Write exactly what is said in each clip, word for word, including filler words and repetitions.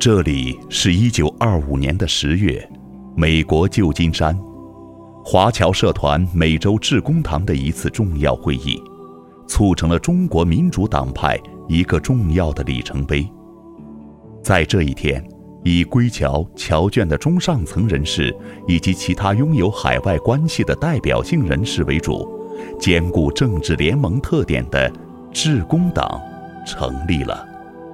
这里是一九二五年的十月，美国旧金山，华侨社团美洲致公堂的一次重要会议，促成了中国民主党派一个重要的里程碑。在这一天，以归侨侨眷的中上层人士以及其他拥有海外关系的代表性人士为主，兼顾政治联盟特点的致公党成立了。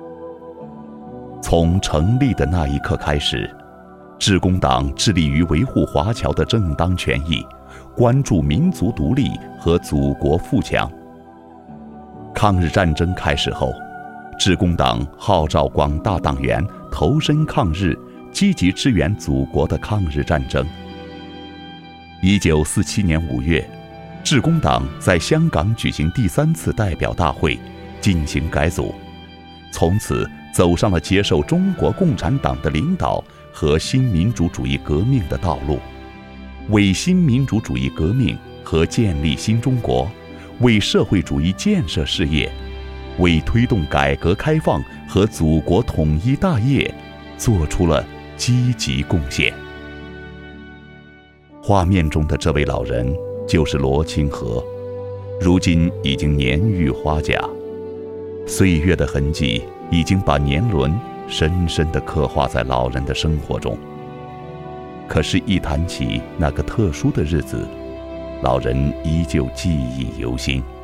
从成立的那一刻开始，致公党致力于维护华侨的正当权益，关注民族独立和祖国富强。抗日战争开始后，致公党号召广大党员投身抗日，积极支援祖国的抗日战争。一九四七年五月，致公党在香港举行第三次代表大会，进行改组，从此走上了接受中国共产党的领导和新民主主义革命的道路，为新民主主义革命和建立新中国，为社会主义建设事业，为推动改革开放和祖国统一大业做出了积极贡献。画面中的这位老人就是罗清河，如今已经年逾花甲，岁月的痕迹已经把年轮深深地刻画在老人的生活中。可是，一谈起那个特殊的日子，老人依旧记忆犹新。